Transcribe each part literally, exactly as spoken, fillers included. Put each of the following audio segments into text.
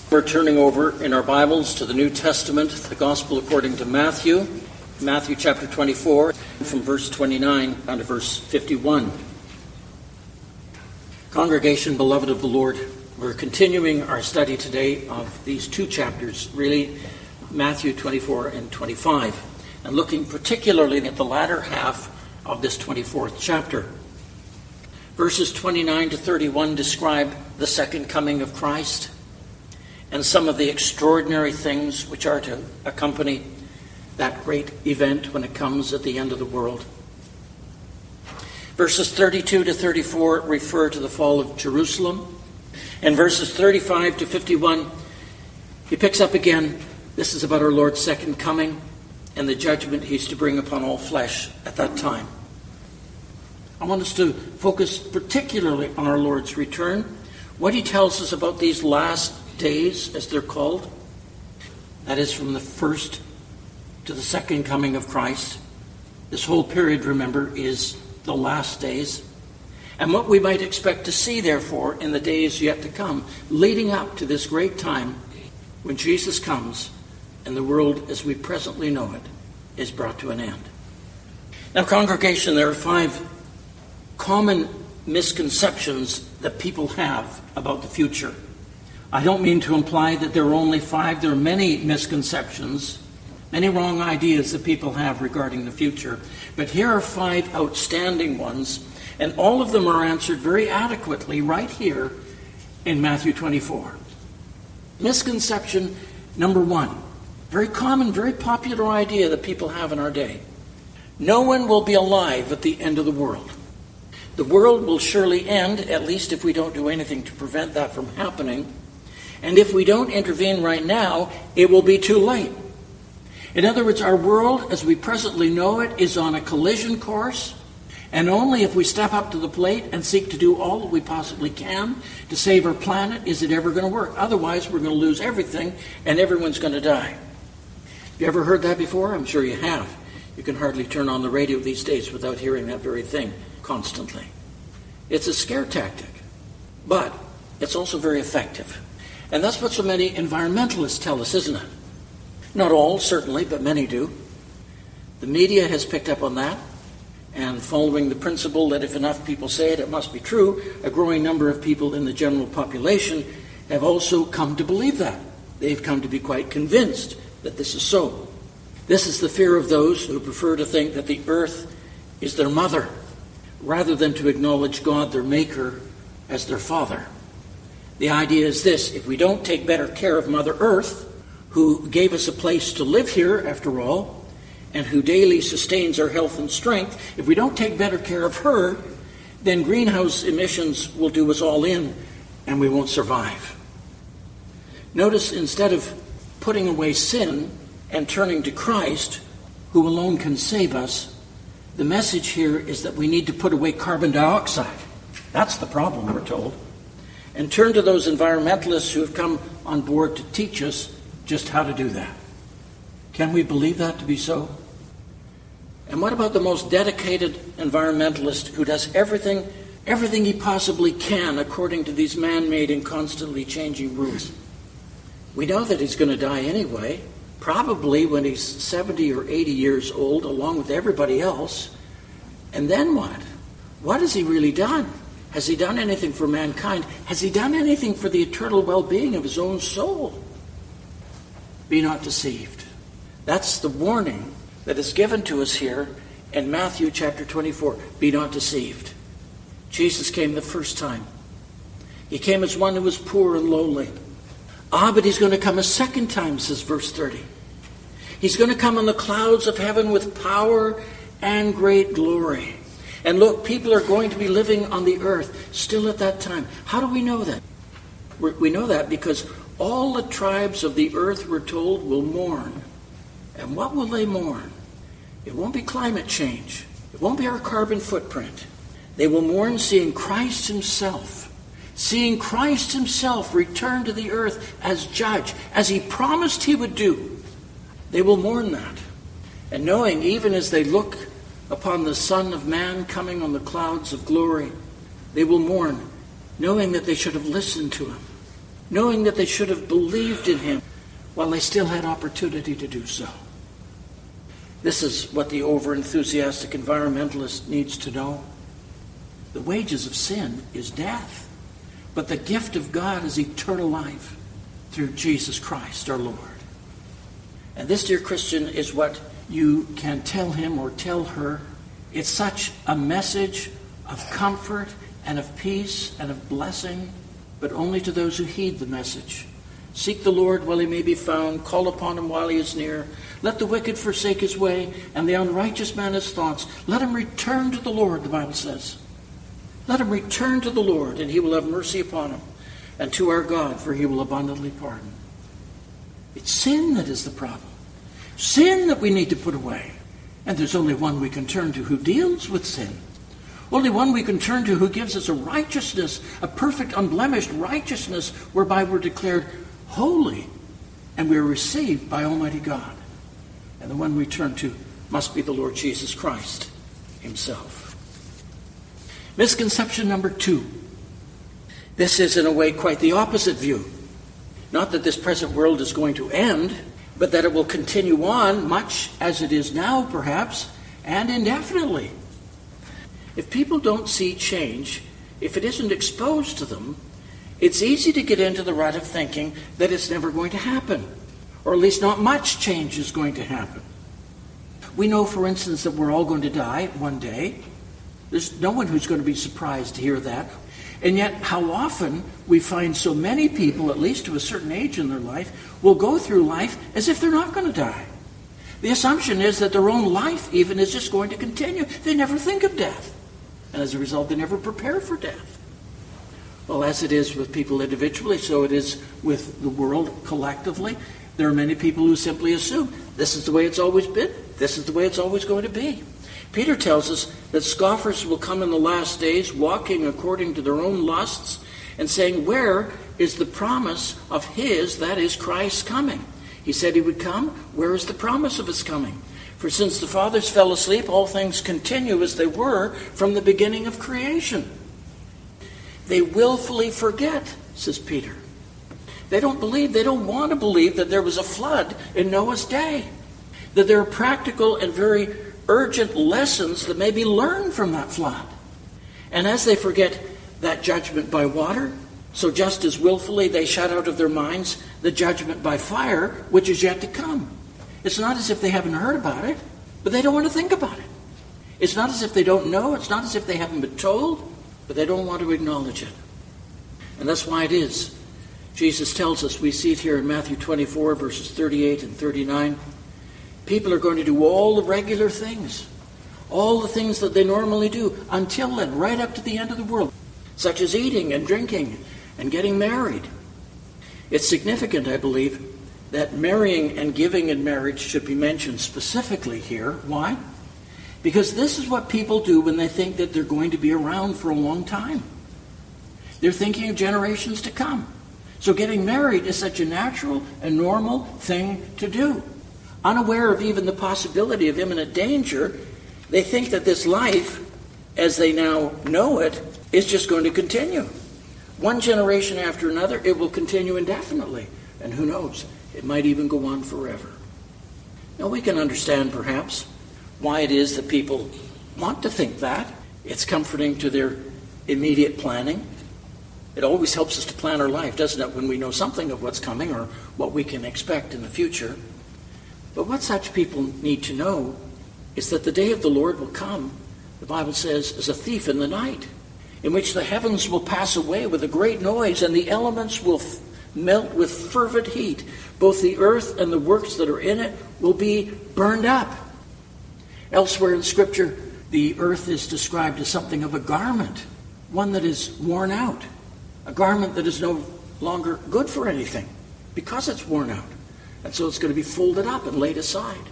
We're turning over in our Bibles to the New Testament, the Gospel according to Matthew, Matthew chapter twenty-four, from verse twenty-nine down to verse fifty-one. Congregation, beloved of the Lord, we're continuing our study today of these two chapters, really, Matthew twenty-four and twenty-five, and looking particularly at the latter half of this twenty-fourth chapter. Verses twenty-nine to thirty-one describe the second coming of Christ and some of the extraordinary things which are to accompany that great event when it comes at the end of the world. Verses thirty-two to thirty-four refer to the fall of Jerusalem. And verses thirty-five to fifty-one, he picks up again. This is about our Lord's second coming and the judgment he's to bring upon all flesh at that time. I want us to focus particularly on our Lord's return, what he tells us about these last days, as they're called. That is, from the first to the second coming of Christ. This whole period, remember, is the last days. And what we might expect to see, therefore, in the days yet to come, leading up to this great time when Jesus comes and the world as we presently know it is brought to an end. Now, congregation, there are five common misconceptions that people have about the future. I don't mean to imply that there are only five. There are many misconceptions, many wrong ideas that people have regarding the future. But here are five outstanding ones, and all of them are answered very adequately right here in Matthew twenty-four. Misconception number one, very common, very popular idea that people have in our day. No one will be alive at the end of the world. The world will surely end, at least if we don't do anything to prevent that from happening. And if we don't intervene right now, it will be too late. In other words, our world, as we presently know it, is on a collision course. And only if we step up to the plate and seek to do all that we possibly can to save our planet is it ever going to work. Otherwise, we're going to lose everything and everyone's going to die. Have you ever heard that before? I'm sure you have. You can hardly turn on the radio these days without hearing that very thing constantly. It's a scare tactic, but it's also very effective. And that's what so many environmentalists tell us, isn't it? Not all, certainly, but many do. The media has picked up on that, and following the principle that if enough people say it, it must be true, a growing number of people in the general population have also come to believe that. They've come to be quite convinced that this is so. This is the fear of those who prefer to think that the earth is their mother, rather than to acknowledge God, their maker, as their father. The idea is this: if we don't take better care of Mother Earth, who gave us a place to live here, after all, and who daily sustains our health and strength, if we don't take better care of her, then greenhouse emissions will do us all in, and we won't survive. Notice, instead of putting away sin and turning to Christ, who alone can save us, the message here is that we need to put away carbon dioxide. That's the problem, we're told. And turn to those environmentalists who have come on board to teach us just how to do that. Can we believe that to be so? And what about the most dedicated environmentalist who does everything, everything he possibly can according to these man-made and constantly changing rules? We know that he's going to die anyway, probably when he's seventy or eighty years old, along with everybody else. And then what? What has he really done? Has he done anything for mankind? Has he done anything for the eternal well-being of his own soul? Be not deceived. That's the warning that is given to us here in Matthew chapter twenty-four. Be not deceived. Jesus came the first time. He came as one who was poor and lowly. Ah, but he's going to come a second time, says verse thirty. He's going to come on the clouds of heaven with power and great glory. And look, people are going to be living on the earth still at that time. How do we know that? We know that because all the tribes of the earth, we're told, will mourn. And what will they mourn? It won't be climate change. It won't be our carbon footprint. They will mourn seeing Christ himself. Seeing Christ himself return to the earth as judge, as he promised he would do. They will mourn that. And knowing, even as they look upon the Son of Man coming on the clouds of glory, they will mourn, knowing that they should have listened to him. knowing that they should have believed in him while they still had opportunity to do so. This is what the over-enthusiastic environmentalist needs to know. The wages of sin is death, but the gift of God is eternal life through Jesus Christ our Lord. And this, dear Christian, is what you can tell him or tell her. It's such a message of comfort and of peace and of blessing, but only to those who heed the message. Seek the Lord while he may be found. Call upon him while he is near. Let the wicked forsake his way, and the unrighteous man his thoughts. Let him return to the Lord, the Bible says. Let him return to the Lord, and he will have mercy upon him, and to our God, for he will abundantly pardon. It's sin that is the problem. Sin that we need to put away. And there's only one we can turn to who deals with sin. Only one we can turn to who gives us a righteousness, a perfect, unblemished righteousness, whereby we're declared holy and we're received by Almighty God. And the one we turn to must be the Lord Jesus Christ himself. Misconception number two. This is, in a way, quite the opposite view. Not that this present world is going to end, but that it will continue on much as it is now, perhaps, and indefinitely. If people don't see change, if it isn't exposed to them, it's easy to get into the rut of thinking that it's never going to happen, or at least not much change is going to happen. We know, for instance, that we're all going to die one day. There's no one who's going to be surprised to hear that. And yet, how often we find so many people, at least to a certain age in their life, will go through life as if they're not going to die. The assumption is that their own life even is just going to continue. They never think of death. And as a result, they never prepare for death. Well, as it is with people individually, so it is with the world collectively. There are many people who simply assume this is the way it's always been. This is the way it's always going to be. Peter tells us that scoffers will come in the last days, walking according to their own lusts, and saying, where is the promise of his, that is, Christ's coming? He said he would come. Where is the promise of his coming? For since the fathers fell asleep, all things continue as they were from the beginning of creation. They willfully forget, says Peter. They don't believe, they don't want to believe that there was a flood in Noah's day. That there are practical and very urgent lessons that may be learned from that flood. And as they forget that judgment by water, so just as willfully they shut out of their minds the judgment by fire, which is yet to come. It's not as if they haven't heard about it, but they don't want to think about it. It's not as if they don't know, it's not as if they haven't been told, but they don't want to acknowledge it. And that's why it is. Jesus tells us, we see it here in Matthew twenty-four, verses thirty-eight and thirty-nine, people are going to do all the regular things, all the things that they normally do, until then, right up to the end of the world, such as eating and drinking and getting married. It's significant, I believe, that marrying and giving in marriage should be mentioned specifically here. Why? Because this is what people do when they think that they're going to be around for a long time. They're thinking of generations to come. So getting married is such a natural and normal thing to do. Unaware of even the possibility of imminent danger, they think that this life, as they now know it, is just going to continue. One generation after another, it will continue indefinitely. And who knows, it might even go on forever. Now we can understand, perhaps, why it is that people want to think that. It's comforting to their immediate planning. It always helps us to plan our life, doesn't it, when we know something of what's coming or what we can expect in the future. But what such people need to know is that the day of the Lord will come, the Bible says, as a thief in the night, in which the heavens will pass away with a great noise, and the elements will f- melt with fervent heat. Both the earth and the works that are in it will be burned up. Elsewhere in Scripture, the earth is described as something of a garment, one that is worn out, a garment that is no longer good for anything because it's worn out. And so it's going to be folded up and laid aside.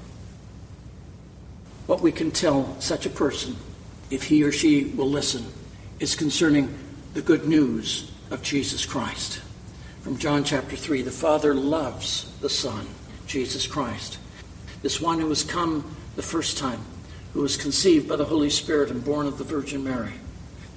What we can tell such a person, if he or she will listen, is concerning the good news of Jesus Christ. From John chapter three, the Father loves the Son, Jesus Christ. This one who has come the first time, who was conceived by the Holy Spirit and born of the Virgin Mary.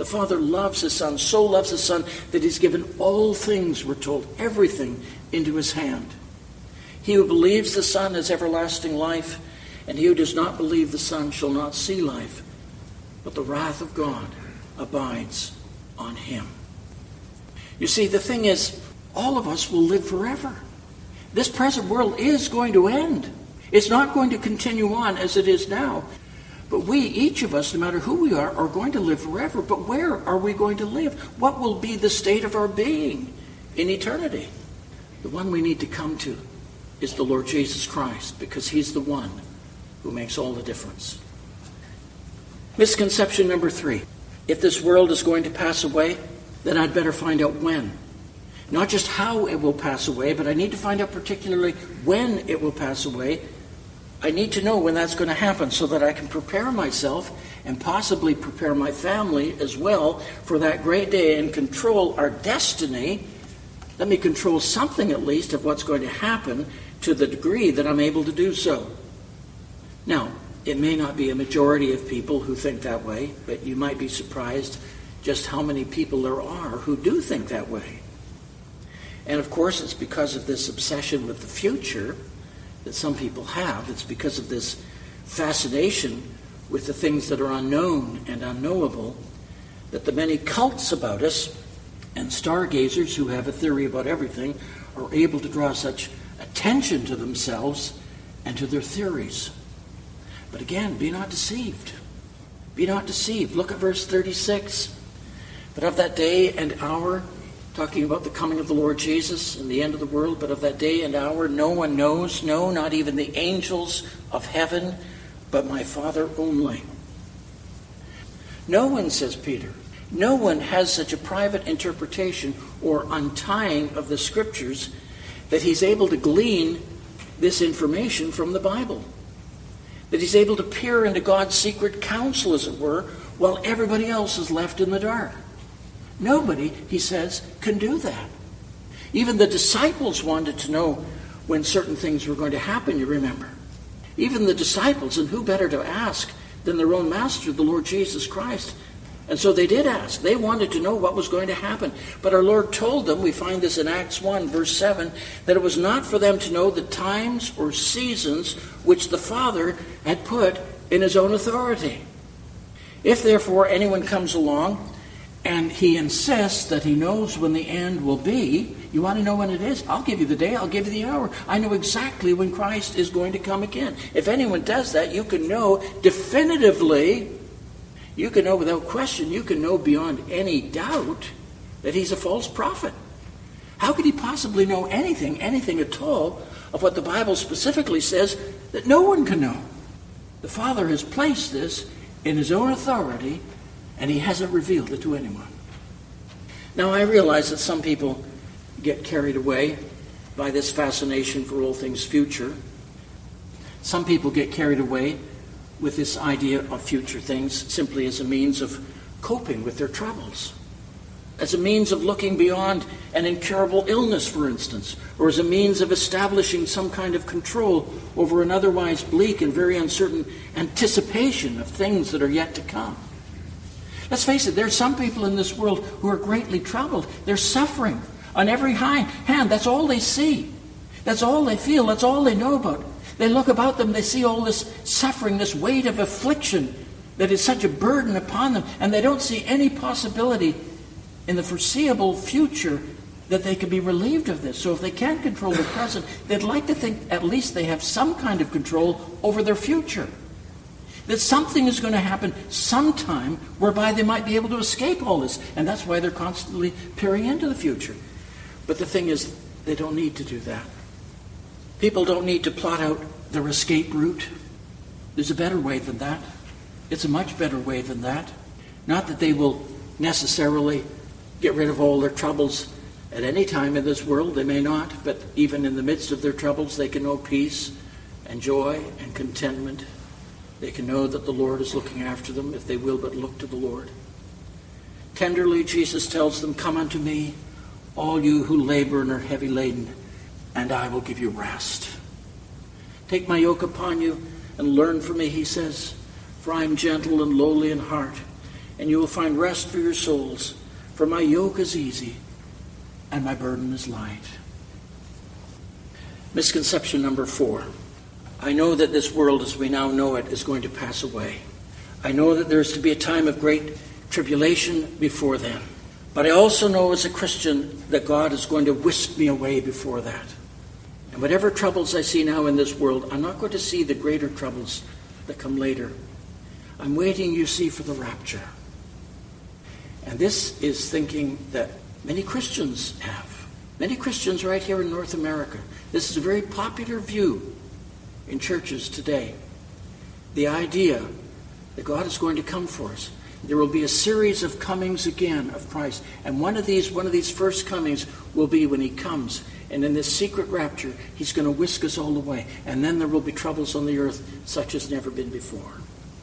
The Father loves his Son, so loves his Son that he's given all things, we're told, everything into his hand. He who believes the Son has everlasting life, and he who does not believe the Son shall not see life, but the wrath of God abides on him. You see, the thing is, all of us will live forever. This present world is going to end. It's not going to continue on as it is now. But we, each of us, no matter who we are, are going to live forever. But where are we going to live? What will be the state of our being in eternity? The one we need to come to is the Lord Jesus Christ, because he's the one who makes all the difference. Misconception number three. If this world is going to pass away, then I'd better find out when. Not just how it will pass away, but I need to find out particularly when it will pass away. I need to know when that's going to happen so that I can prepare myself and possibly prepare my family as well for that great day and control our destiny. Let me control something at least of what's going to happen to the degree that I'm able to do so. Now, it may not be a majority of people who think that way, but you might be surprised just how many people there are who do think that way. And of course, it's because of this obsession with the future that some people have. It's because of this fascination with the things that are unknown and unknowable that the many cults about us and stargazers who have a theory about everything are able to draw such attention to themselves and to their theories. But again, be not deceived. Be not deceived. Look at verse thirty-six. But of that day and hour, talking about the coming of the Lord Jesus and the end of the world, but of that day and hour no one knows, no, not even the angels of heaven, but my Father only. No one, says Peter, no one has such a private interpretation or untying of the Scriptures that he's able to glean this information from the Bible. That he's able to peer into God's secret counsel, as it were, while everybody else is left in the dark. Nobody, he says, can do that. Even the disciples wanted to know when certain things were going to happen, you remember. Even the disciples, and who better to ask than their own master, the Lord Jesus Christ. And so they did ask. They wanted to know what was going to happen. But our Lord told them, we find this in Acts one, verse seven, that it was not for them to know the times or seasons which the Father had put in his own authority. If therefore anyone comes along and he insists that he knows when the end will be, you want to know when it is? I'll give you the day, I'll give you the hour. I know exactly when Christ is going to come again. If anyone does that, you can know definitively, you can know without question, you can know beyond any doubt that he's a false prophet. How could he possibly know anything, anything at all, of what the Bible specifically says that no one can know? The Father has placed this in his own authority, and he hasn't revealed it to anyone. Now, I realize that some people get carried away by this fascination for all things future. Some people get carried away with this idea of future things simply as a means of coping with their troubles, as a means of looking beyond an incurable illness, for instance, or as a means of establishing some kind of control over an otherwise bleak and very uncertain anticipation of things that are yet to come. Let's face it, there are some people in this world who are greatly troubled. They're suffering on every hand. That's all they see. That's all they feel. That's all they know about. They look about them, they see all this suffering, this weight of affliction that is such a burden upon them, and they don't see any possibility in the foreseeable future that they can be relieved of this. So if they can't control the present, they'd like to think at least they have some kind of control over their future. That something is going to happen sometime whereby they might be able to escape all this. And that's why they're constantly peering into the future. But the thing is, they don't need to do that. People don't need to plot out their escape route. There's a better way than that. It's a much better way than that. Not that they will necessarily get rid of all their troubles at any time in this world. They may not. But even in the midst of their troubles, they can know peace and joy and contentment. They can know that the Lord is looking after them if they will but look to the Lord. Tenderly, Jesus tells them, "Come unto me, all you who labor and are heavy laden, and I will give you rest. Take my yoke upon you and learn from me," he says, "for I am gentle and lowly in heart, and you will find rest for your souls. For my yoke is easy, and my burden is light. Misconception number four. I know that this world as we now know it is going to pass away. I know that there is to be a time of great tribulation before then. But I also know as a Christian that God is going to whisk me away before that. And whatever troubles I see now in this world, I'm not going to see the greater troubles that come later. I'm waiting, you see, for the rapture. And this is thinking that many Christians have. Many Christians right here in North America. This is a very popular view in churches today. The idea that God is going to come for us. There will be a series of comings again of Christ. And one of these, one of these first comings will be when he comes. And in this secret rapture, he's going to whisk us all away. And then there will be troubles on the earth such as never been before.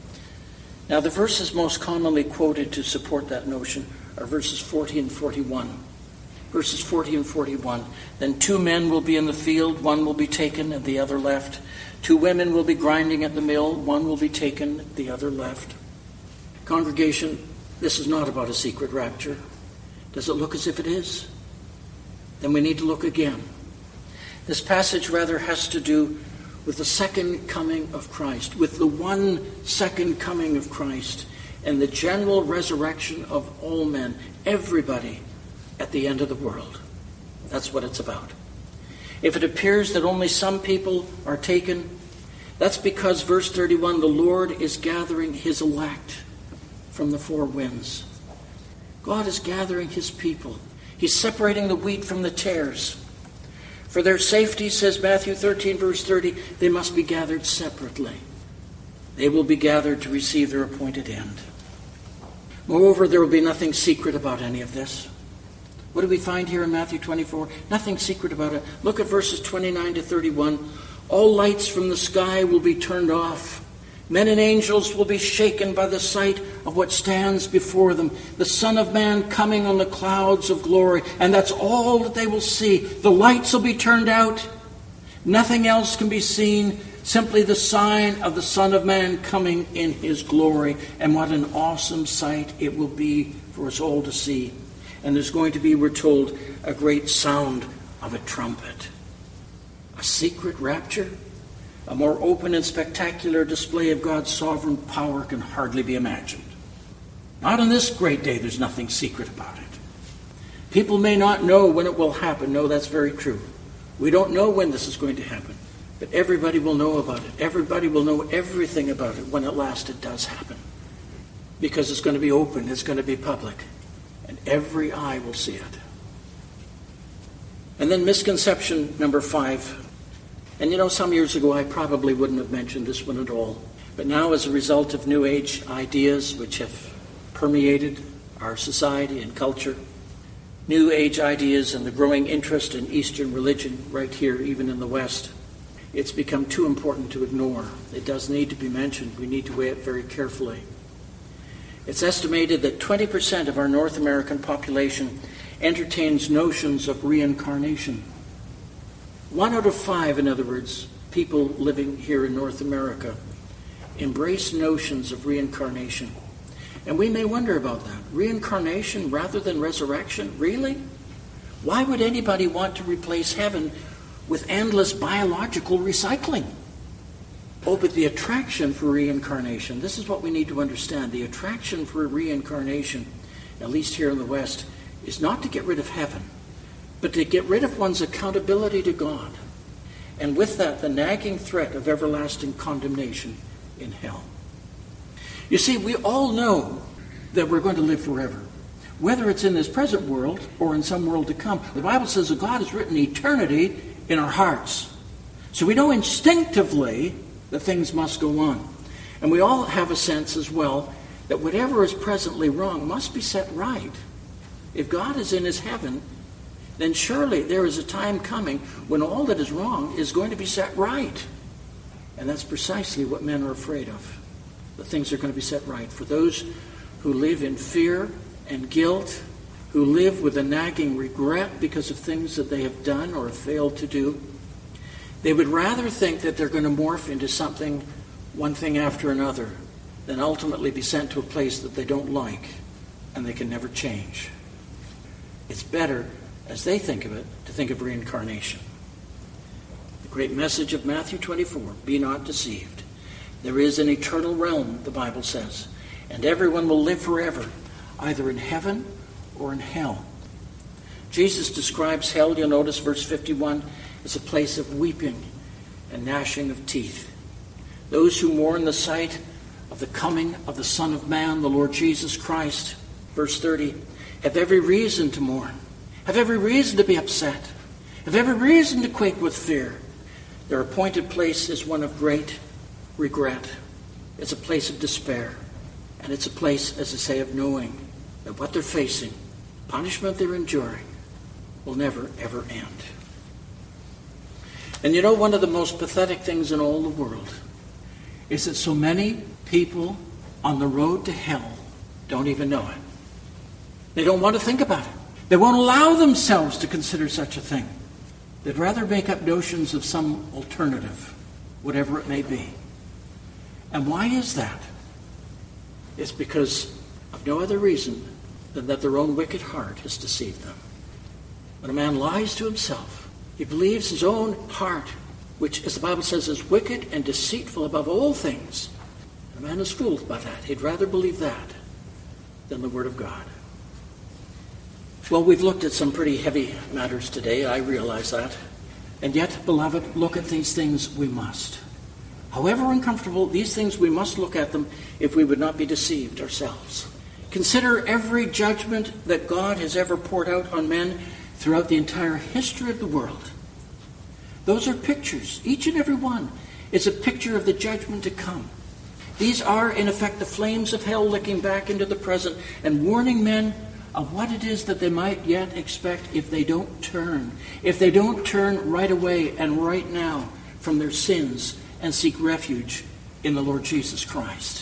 Now the verses most commonly quoted to support that notion are verses forty and forty-one. Verses forty and forty-one. Then two men will be in the field, one will be taken and the other left. Two women will be grinding at the mill, one will be taken, the other left. Congregation, this is not about a secret rapture. Does it look as if it is? Then we need to look again. This passage rather has to do with the second coming of Christ, with the one second coming of Christ, and the general resurrection of all men, everybody at the end of the world. That's what it's about. If it appears that only some people are taken, that's because, verse thirty-one, the Lord is gathering his elect from the four winds. God is gathering his people. He's separating the wheat from the tares. For their safety, says Matthew thirteen, verse thirty, they must be gathered separately. They will be gathered to receive their appointed end. Moreover, there will be nothing secret about any of this. What do we find here in Matthew twenty-four? Nothing secret about it. Look at verses twenty-nine to thirty-one. All lights from the sky will be turned off. Men and angels will be shaken by the sight of what stands before them. The Son of Man coming on the clouds of glory. And that's all that they will see. The lights will be turned out. Nothing else can be seen. Simply the sign of the Son of Man coming in his glory. And what an awesome sight it will be for us all to see. And there's going to be, we're told, a great sound of a trumpet. A secret rapture? A more open and spectacular display of God's sovereign power can hardly be imagined. Not on this great day, there's nothing secret about it. People may not know when it will happen. No, that's very true. We don't know when this is going to happen. But everybody will know about it. Everybody will know everything about it when at last it does happen. Because it's going to be open, it's going to be public. And every eye will see it. And then misconception number five. And you know, some years ago I probably wouldn't have mentioned this one at all. But now, as a result of New Age ideas which have permeated our society and culture, New Age ideas and the growing interest in Eastern religion right here, even in the West, it's become too important to ignore. It does need to be mentioned. We need to weigh it very carefully. It's estimated that twenty percent of our North American population entertains notions of reincarnation. One out of five, in other words, people living here in North America embrace notions of reincarnation. And we may wonder about that. Reincarnation rather than resurrection? Really? Why would anybody want to replace heaven with endless biological recycling? Oh, but the attraction for reincarnation, this is what we need to understand. The attraction for reincarnation, at least here in the West, is not to get rid of heaven, but to get rid of one's accountability to God. And with that, the nagging threat of everlasting condemnation in hell. You see, we all know that we're going to live forever, whether it's in this present world or in some world to come. The Bible says that God has written eternity in our hearts. So we know instinctively that things must go on. And we all have a sense as well that whatever is presently wrong must be set right. If God is in his heaven, then surely there is a time coming when all that is wrong is going to be set right. And that's precisely what men are afraid of. That things are going to be set right. For those who live in fear and guilt, who live with a nagging regret because of things that they have done or have failed to do, they would rather think that they're going to morph into something, one thing after another, than ultimately be sent to a place that they don't like and they can never change. It's better, as they think of it, to think of reincarnation. The great message of Matthew twenty-four, be not deceived. There is an eternal realm, the Bible says, and everyone will live forever, either in heaven or in hell. Jesus describes hell, you'll notice verse fifty-one, as a place of weeping and gnashing of teeth. Those who mourn the sight of the coming of the Son of Man, the Lord Jesus Christ, verse thirty, have every reason to mourn, have every reason to be upset, have every reason to quake with fear. Their appointed place is one of great regret. It's a place of despair. And it's a place, as I say, of knowing that what they're facing, punishment they're enduring, will never, ever end. And you know, one of the most pathetic things in all the world is that so many people on the road to hell don't even know it. They don't want to think about it. They won't allow themselves to consider such a thing. They'd rather make up notions of some alternative, whatever it may be. And why is that? It's because of no other reason than that their own wicked heart has deceived them. When a man lies to himself, he believes his own heart, which, as the Bible says, is wicked and deceitful above all things. A man is fooled by that. He'd rather believe that than the Word of God. Well, we've looked at some pretty heavy matters today, I realize that. And yet, beloved, look at these things we must. However uncomfortable, these things we must look at them if we would not be deceived ourselves. Consider every judgment that God has ever poured out on men throughout the entire history of the world. Those are pictures. Each and every one is a picture of the judgment to come. These are, in effect, the flames of hell licking back into the present and warning men of what it is that they might yet expect if they don't turn. If they don't turn right away and right now from their sins and seek refuge in the Lord Jesus Christ.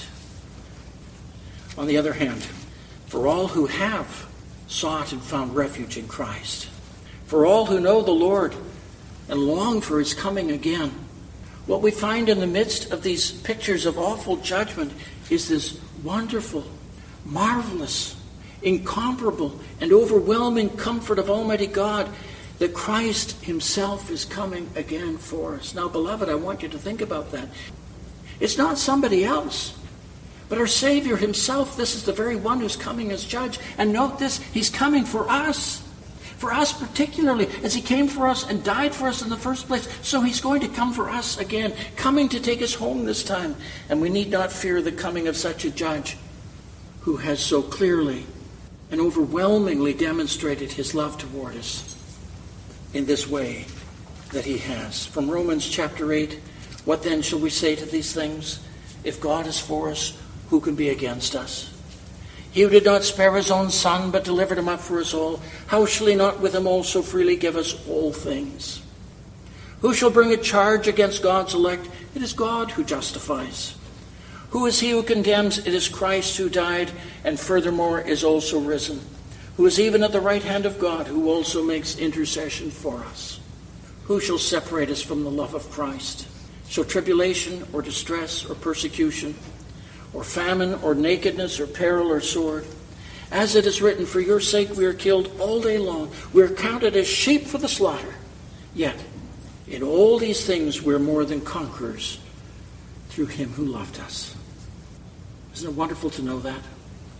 On the other hand, for all who have sought and found refuge in Christ, for all who know the Lord and long for his coming again, what we find in the midst of these pictures of awful judgment is this wonderful, marvelous, incomparable, and overwhelming comfort of Almighty God that Christ himself is coming again for us. Now, beloved, I want you to think about that. It's not somebody else, but our Savior himself. This is the very one who's coming as judge. And note this, he's coming for us. For us particularly, as he came for us and died for us in the first place. So he's going to come for us again, coming to take us home this time. And we need not fear the coming of such a judge who has so clearly and overwhelmingly demonstrated his love toward us in this way that he has. From Romans chapter eight, what then shall we say to these things? If God is for us, who can be against us? He who did not spare his own son, but delivered him up for us all, how shall he not with him also freely give us all things? Who shall bring a charge against God's elect? It is God who justifies. Who is he who condemns? It is Christ who died, and furthermore is also risen, who is even at the right hand of God, who also makes intercession for us. Who shall separate us from the love of Christ? Shall tribulation or distress or persecution or famine or nakedness or peril or sword? As it is written, for your sake we are killed all day long. We are counted as sheep for the slaughter. Yet in all these things we are more than conquerors through him who loved us. Isn't it wonderful to know that?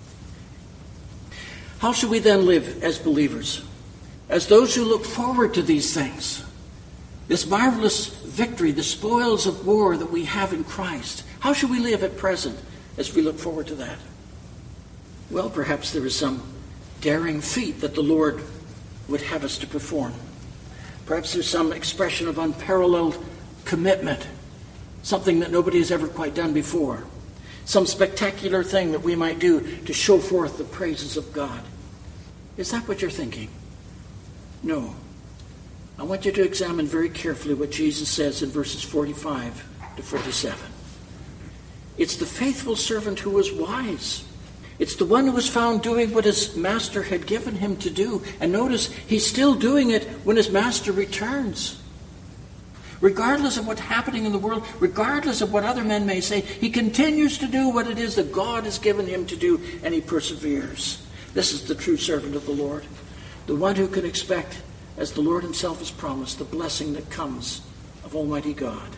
How should we then live as believers? As those who look forward to these things. This marvelous victory, the spoils of war that we have in Christ. How should we live at present as we look forward to that? Well, perhaps there is some daring feat that the Lord would have us to perform. Perhaps there's some expression of unparalleled commitment. Something that nobody has ever quite done before. Some spectacular thing that we might do to show forth the praises of God. Is that what you're thinking? No. I want you to examine very carefully what Jesus says in verses forty-five to forty-seven. It's the faithful servant who was wise. It's the one who was found doing what his master had given him to do. And notice, he's still doing it when his master returns. Regardless of what's happening in the world, regardless of what other men may say, he continues to do what it is that God has given him to do, and he perseveres. This is the true servant of the Lord, the one who can expect, as the Lord himself has promised, the blessing that comes of Almighty God.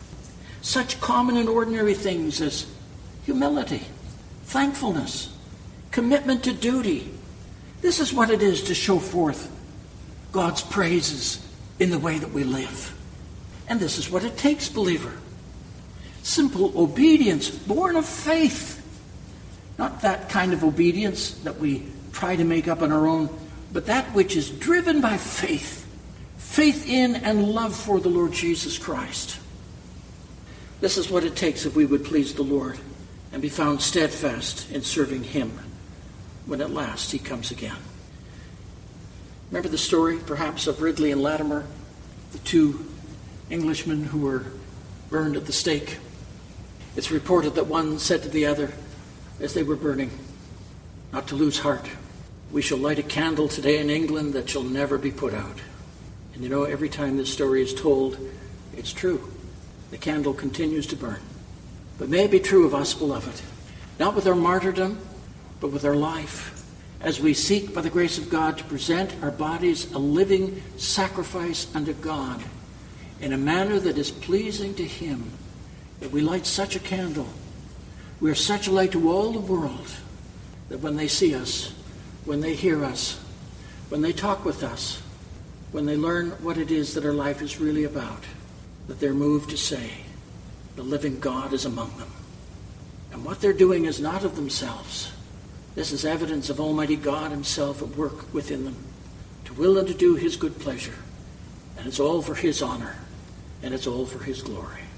Such common and ordinary things as humility, thankfulness, commitment to duty. This is what it is to show forth God's praises in the way that we live. And this is what it takes, believer. Simple obedience, born of faith. Not that kind of obedience that we try to make up on our own, but that which is driven by faith. Faith in and love for the Lord Jesus Christ. This is what it takes if we would please the Lord and be found steadfast in serving him when at last he comes again. Remember the story, perhaps, of Ridley and Latimer, the two Englishmen who were burned at the stake. It's reported that one said to the other as they were burning, "Not to lose heart. We shall light a candle today in England that shall never be put out." And you know, every time this story is told, it's true. The candle continues to burn. But may it be true of us, beloved, not with our martyrdom, but with our life, as we seek by the grace of God to present our bodies a living sacrifice unto God in a manner that is pleasing to him, that we light such a candle. We are such a light to all the world that when they see us, when they hear us, when they talk with us, when they learn what it is that our life is really about, that they're moved to say, the living God is among them. And what they're doing is not of themselves. This is evidence of Almighty God himself at work within them, to will and to do his good pleasure. And it's all for his honor, and it's all for his glory.